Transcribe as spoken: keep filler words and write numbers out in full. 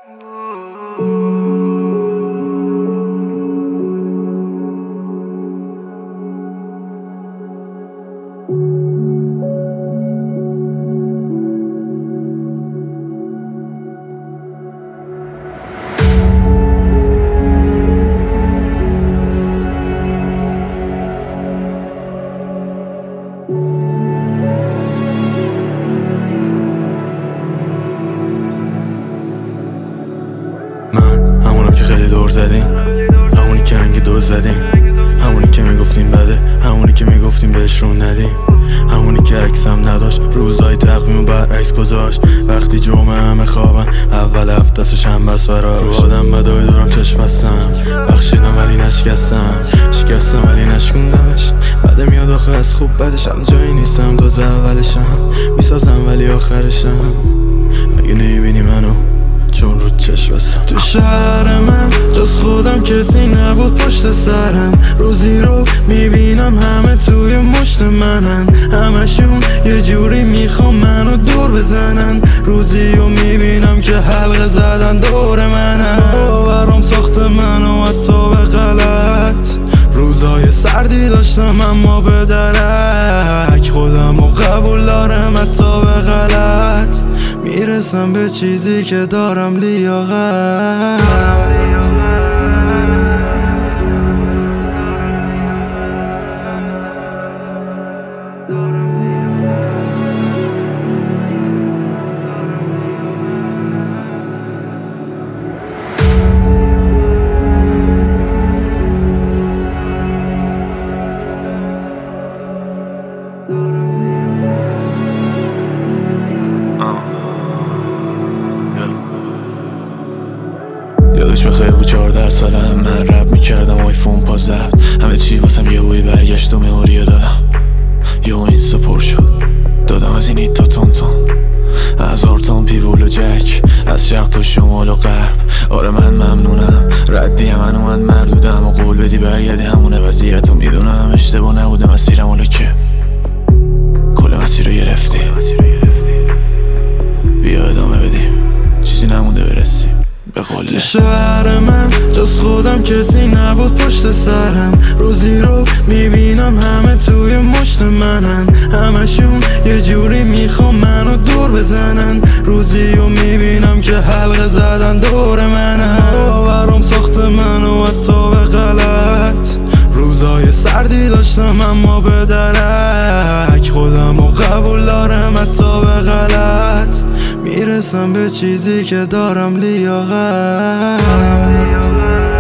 من همونم که خیلی دور زدیم، همونی که انگ دوز زدیم، همونی که میگفتیم بده، همونی که میگفتیم بهش رو ندیم، همونی که عکسم نداشت، روزای تقویم برعکس گذاشت. وقتی جمعه همه خوابن، اول هفته و شنبه است براش. رو آدم بدایی دارم چشم بستم، بخشیدم ولی نشکستم، شکستم ولی نشکوندمش. بعد میاد آخه از خوب بدش، الان جایی نیستم تازه اولشم، میسازم ولی آخرشم. اگه نمیبینی منو چون رو چشم بستم. تو شهر من جز خودم کسی نبود پشت سرم، روزی رو میبینم همه توی مشت منن، همشون یه جوری میخوام منو دور بزنن. روزی رو میبینم که حلقه زدن دور منن، باورم ساخت منو حتی به غلط. روزای سردی داشتم اما به درک، خودم رو قبول دارم حتی به غلط. میرسم به چیزی که دارم لیاقت. یادش بخیر بود چهارده سالم، من رپ میکردم آیفون پازده، همه چی واسم یه هوی برگشت و مموریو دادم. یه اینستا پر شد، دادم از این ایتا تون تون، از آرتان پیول و جک، از شرق تا شمال و غرب. آره من ممنونم، ردی من اومد مردودم و قول بدی برگردی همونه وضعیت رو میدونم. اشتباه نبوده مسیرم حالا که کل مسیر رو گرفتی، بیا ادامه بدیم چیزی نمونده برسیم. تو شهر من جز خودم کسی نبود پشت سرم، روزی رو میبینم همه توی مشت منن، همشون یه جوری میخوام منو دور بزنن. روزی رو میبینم که حلقه زدن دور منن، باورم ساخت منو حتی به غلط. روزای سردی داشتم اما به درک، خودم رو قبول دارم حتی به غلط. میرسم به چیزی که دارم لیاقت.